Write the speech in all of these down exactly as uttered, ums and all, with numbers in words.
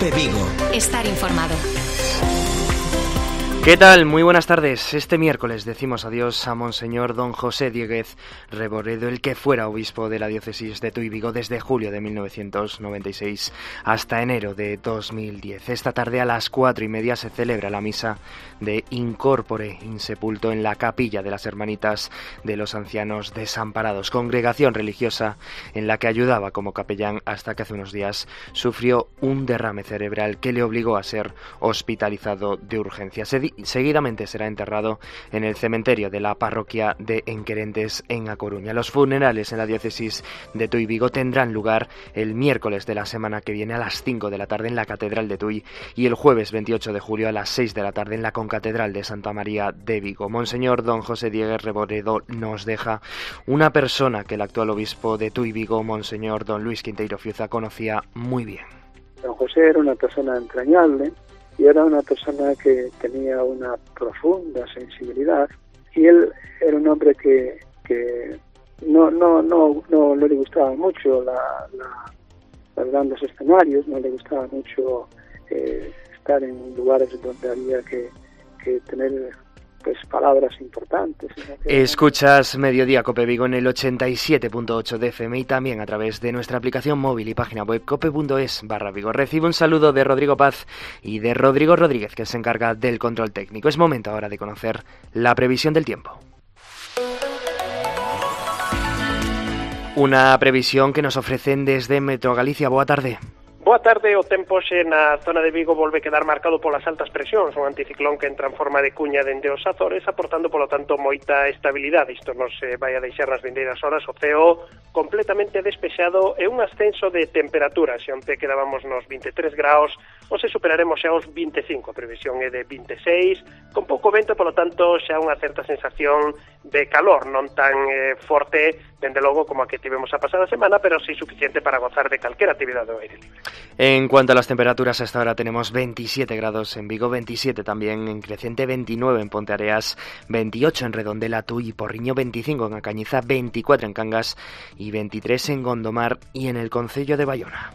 COPE Vigo. Estar informado. ¿Qué tal? Muy buenas tardes. Este miércoles decimos adiós a Monseñor Don José Dieguez Reboredo, el que fuera obispo de la diócesis de Tui Vigo desde julio de mil novecientos noventa y seis hasta enero de dos mil diez. Esta tarde a las cuatro y media se celebra la misa de Incorpore Insepulto en la capilla de las Hermanitas de los Ancianos Desamparados, congregación religiosa en la que ayudaba como capellán hasta que hace unos días sufrió un derrame cerebral que le obligó a ser hospitalizado de urgencia. Se di- Seguidamente será enterrado en el cementerio de la parroquia de Enquerentes en A Coruña. Los funerales en la diócesis de Tui Vigo tendrán lugar el miércoles de la semana que viene a las cinco de la tarde en la Catedral de Tui y el jueves veintiocho de julio a las seis de la tarde en la Concatedral de Santa María de Vigo. Monseñor Don José Dieguez Reboredo nos deja una persona que el actual obispo de Tui Vigo, Monseñor Don Luis Quinteiro Fiuza, conocía muy bien. Don José era una persona entrañable y era una persona que tenía una profunda sensibilidad, y él era un hombre que, que no, no, no, no, no le gustaban mucho la, la, los grandes escenarios, no le gustaba mucho eh, estar en lugares donde había que, que tener pues palabras importantes. Escuchas Mediodía Cope Vigo en el ochenta y siete punto ocho de F M y también a través de nuestra aplicación móvil y página web cope.es barra Vigo. Recibe un saludo de Rodrigo Paz y de Rodrigo Rodríguez, que se encarga del control técnico. Es momento ahora de conocer la previsión del tiempo. Una previsión que nos ofrecen desde Metro Galicia. Boa tarde. Boa tarde, o tempo xe na zona de Vigo volve quedar marcado polas altas presións, un anticiclón que entra en forma de cuña dende os Azores, aportando, polo tanto, moita estabilidade. Isto nos eh, vai a deixar nas vindeiras horas o ceo completamente despexado e un ascenso de temperatura. Se onte quedábamos nos vinte e tres graus, hoxe superaremos xa os vinte e cinco, a previsión é de vinte e seis, con pouco vento, polo tanto, xa unha certa sensación de calor, non tan eh, forte, dende logo, como a que tivemos a pasada semana, pero sí suficiente para gozar de calquera actividade ao aire libre. En cuanto a las temperaturas, hasta ahora tenemos veintisiete grados en Vigo, veintisiete también en Creciente, veintinueve en Ponteareas, veintiocho en Redondela, Tui y Porriño, veinticinco en A Cañiza, veinticuatro en Cangas y veintitrés en Gondomar y en el concello de Bayona.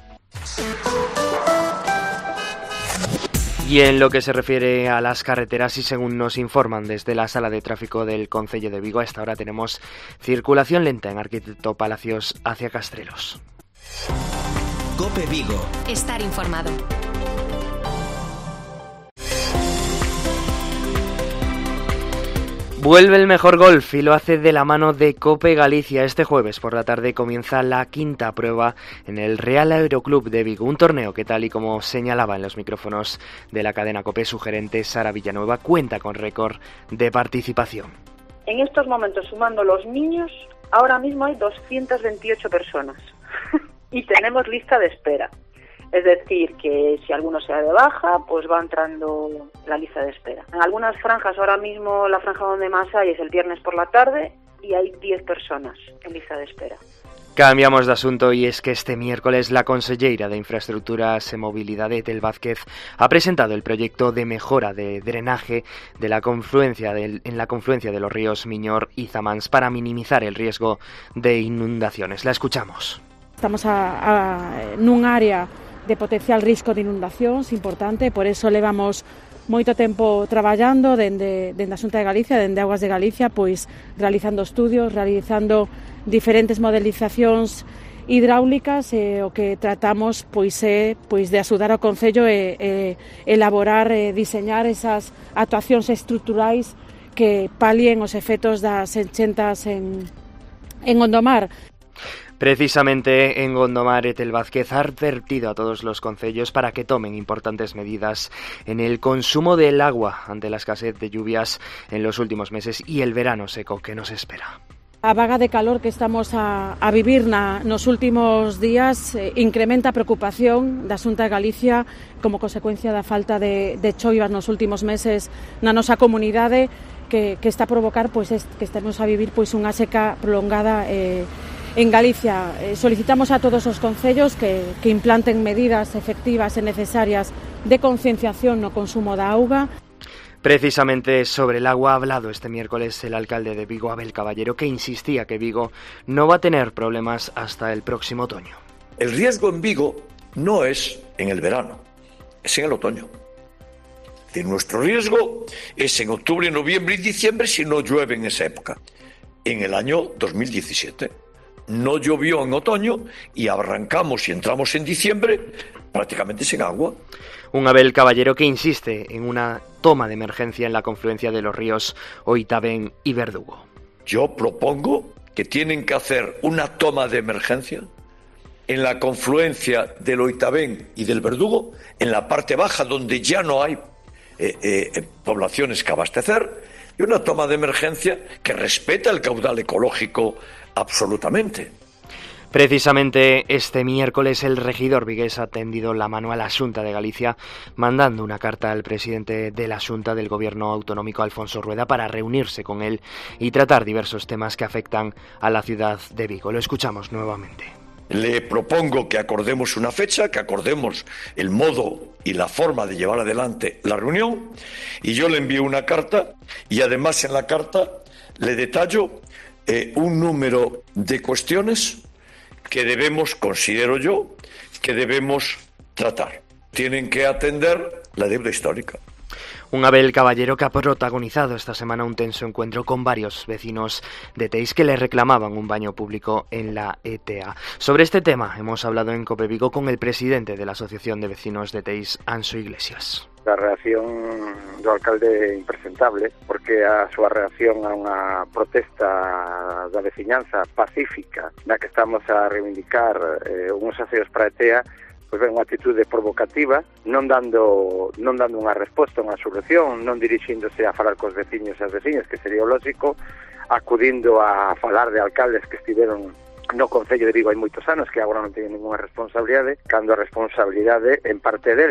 Y en lo que se refiere a las carreteras, y según nos informan desde la sala de tráfico del concello de Vigo, hasta ahora tenemos circulación lenta en Arquitecto Palacios hacia Castrelos. COPE Vigo. Estar informado. Vuelve el mejor golf y lo hace de la mano de Cope Galicia. Este jueves por la tarde comienza la quinta prueba en el Real Aeroclub de Vigo, un torneo que, tal y como señalaba en los micrófonos de la cadena Cope su gerente Sara Villanueva, cuenta con récord de participación. En estos momentos, sumando los niños, ahora mismo hay doscientas veintiocho personas y tenemos lista de espera. Es decir, que si alguno se da de baja, pues va entrando la lista de espera. En algunas franjas, ahora mismo la franja donde más hay es el viernes por la tarde y hay diez personas en lista de espera. Cambiamos de asunto y es que este miércoles la conselleira de Infraestructuras e Mobilidade, Etel Vázquez, ha presentado el proyecto de mejora de drenaje de la confluencia del, en la confluencia de los ríos Miñor y Zamáns para minimizar el riesgo de inundaciones. La escuchamos. Estamos a, a, nun área de potencial risco de inundacións importante, por eso levamos moito tempo traballando dende, dende a Xunta de Galicia, dende Augas de Galicia, pois realizando estudios, realizando diferentes modelizacións hidráulicas, e o que tratamos pois é pois de axudar ao Concello e, e elaborar e diseñar esas actuacións estruturais que palien os efectos das enchentas en, en Gondomar. Precisamente en Gondomar, Etel Vázquez ha advertido a todos los concellos para que tomen importantes medidas en el consumo del agua ante la escasez de lluvias en los últimos meses y el verano seco que nos espera. A vaga de calor que estamos a, a vivir na, nos últimos días eh, incrementa a preocupación da Xunta de Galicia como consecuencia da falta de, de choivas nos últimos meses na nosa comunidade, que, que está a provocar pois, est, que estemos a vivir pois, unha seca prolongada eh, en Galicia. Eh, solicitamos a todos os concellos que, que implanten medidas efectivas e necesarias de concienciación no consumo da auga. Precisamente sobre el agua ha hablado este miércoles el alcalde de Vigo, Abel Caballero, que insistía que Vigo no va a tener problemas hasta el próximo otoño. El riesgo en Vigo no es en el verano. es en el otoño. De nuestro riesgo es en octubre, noviembre y diciembre si no llueve en esa época. En el año dos mil diecisiete no llovió en otoño y arrancamos y entramos en diciembre prácticamente sin agua. Un Abel Caballero que insiste en una toma de emergencia en la confluencia de los ríos Oitavén y Verdugo. Yo propongo que tienen que hacer una toma de emergencia en la confluencia del Oitavén y del Verdugo, en la parte baja donde ya no hay eh, eh, poblaciones que abastecer, y una toma de emergencia que respeta el caudal ecológico absolutamente. Precisamente este miércoles el regidor vigués ha tendido la mano a la Xunta de Galicia, mandando una carta al presidente de la Xunta del Gobierno Autonómico, Alfonso Rueda, para reunirse con él y tratar diversos temas que afectan a la ciudad de Vigo. Lo escuchamos nuevamente. Le propongo que acordemos una fecha, que acordemos el modo y la forma de llevar adelante la reunión, y yo le envío una carta y además en la carta le detallo eh, un número de cuestiones que debemos, considero yo, que debemos tratar. Tienen que atender la deuda histórica. Un Abel Caballero que ha protagonizado esta semana un tenso encuentro con varios vecinos de Teis que le reclamaban un baño público en la E T A. Sobre este tema hemos hablado en Cope Vigo con el presidente de la Asociación de Vecinos de Teis, Anxo Iglesias. A reacción do alcalde é impresentable, porque a súa reacción a unha protesta da veciñanza pacífica na que estamos a reivindicar eh, uns aseos para a E T A, pois ben, unha atitude provocativa, non dando non dando unha resposta, unha solución, non dirixíndose a falar cos veciños e as veciñas, que sería o lógico, acudindo a falar de alcaldes que estiveron no Concello de Vigo hai moitos anos, que agora non teñen ninguna responsabilidade, cando a responsabilidade en parte del.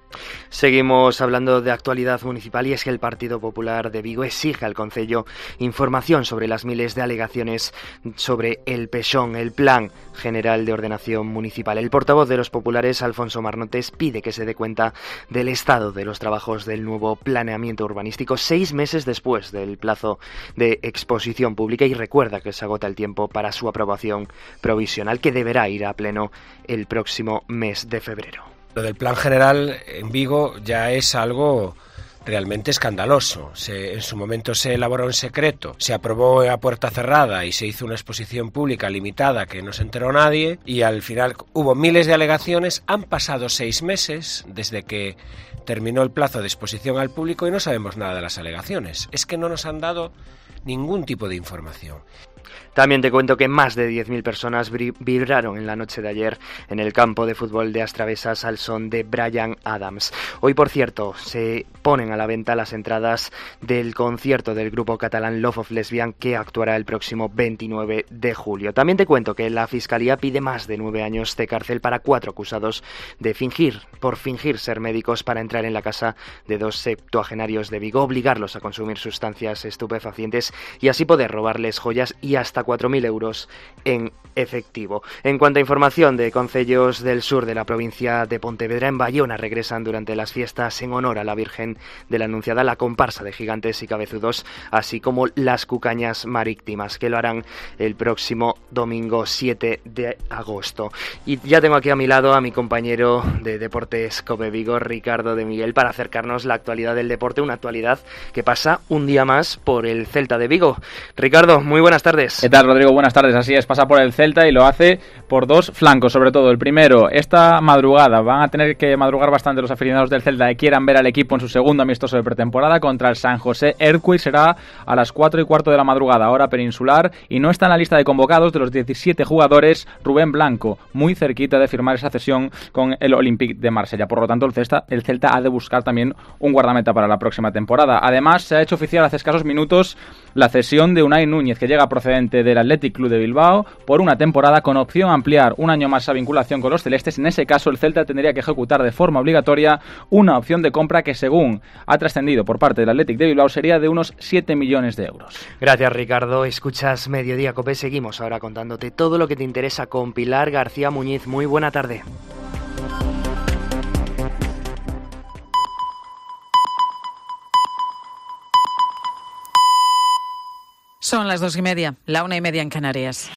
Seguimos hablando de actualidad municipal y es que el Partido Popular de Vigo exige al Concello información sobre las miles de alegaciones sobre el Pexón, el Plan General de Ordenación Municipal. El portavoz de los populares, Alfonso Marnotes, pide que se dé cuenta del estado de los trabajos del nuevo planeamiento urbanístico seis meses después del plazo de exposición pública y recuerda que se agota el tiempo para su aprobación provisional, que deberá ir a pleno el próximo mes de febrero. Lo del plan general en Vigo ya es algo realmente escandaloso. Se, en su momento se elaboró en secreto, se aprobó a puerta cerrada y se hizo una exposición pública limitada que no se enteró nadie y al final hubo miles de alegaciones. Han pasado seis meses desde que terminó el plazo de exposición al público y no sabemos nada de las alegaciones. Es que no nos han dado ningún tipo de información. También te cuento que más de diez mil personas vibraron en la noche de ayer en el campo de fútbol de Astravesas al son de Bryan Adams. Hoy, por cierto, se ponen a la venta las entradas del concierto del grupo catalán Love of Lesbian que actuará el próximo veintinueve de julio. También te cuento que la Fiscalía pide más de nueve años de cárcel para cuatro acusados de fingir, por fingir ser médicos para entrar en la casa de dos septuagenarios de Vigo, obligarlos a consumir sustancias estupefacientes y así poder robarles joyas y hasta cuatro mil euros en efectivo. En cuanto a información de concellos del sur de la provincia de Pontevedra, en Bayona regresan durante las fiestas en honor a la Virgen de la Anunciada la comparsa de gigantes y cabezudos, así como las cucañas marítimas, que lo harán el próximo domingo siete de agosto. Y ya tengo aquí a mi lado a mi compañero de Deportes Cope Vigo, Ricardo de Miguel, para acercarnos la actualidad del deporte, una actualidad que pasa un día más por el Celta de Vigo. Ricardo, muy buenas tardes. ¿Qué tal, Rodrigo? Buenas tardes. Así es, pasa por el Celta y lo hace por dos flancos, sobre todo. El primero, esta madrugada van a tener que madrugar bastante los aficionados del Celta que quieran ver al equipo en su segundo amistoso de pretemporada contra el San José Earthquake. Será a las cuatro y cuarto de la madrugada, hora peninsular, y no está en la lista de convocados de los diecisiete jugadores Rubén Blanco, muy cerquita de firmar esa cesión con el Olympique de Marsella. Por lo tanto, el Celta, el Celta ha de buscar también un guardameta para la próxima temporada. Además, se ha hecho oficial hace escasos minutos la cesión de Unai Núñez, que llega procedente del Athletic Club de Bilbao por una temporada con opción a ampliar un año más esa vinculación con los celestes. En ese caso, el Celta tendría que ejecutar de forma obligatoria una opción de compra que, según ha trascendido por parte del Athletic de Bilbao, sería de unos siete millones de euros. Gracias, Ricardo. Escuchas Mediodía Cope. Seguimos ahora contándote todo lo que te interesa con Pilar García Muñiz. Muy buena tarde. Son las dos y media, la una y media en Canarias.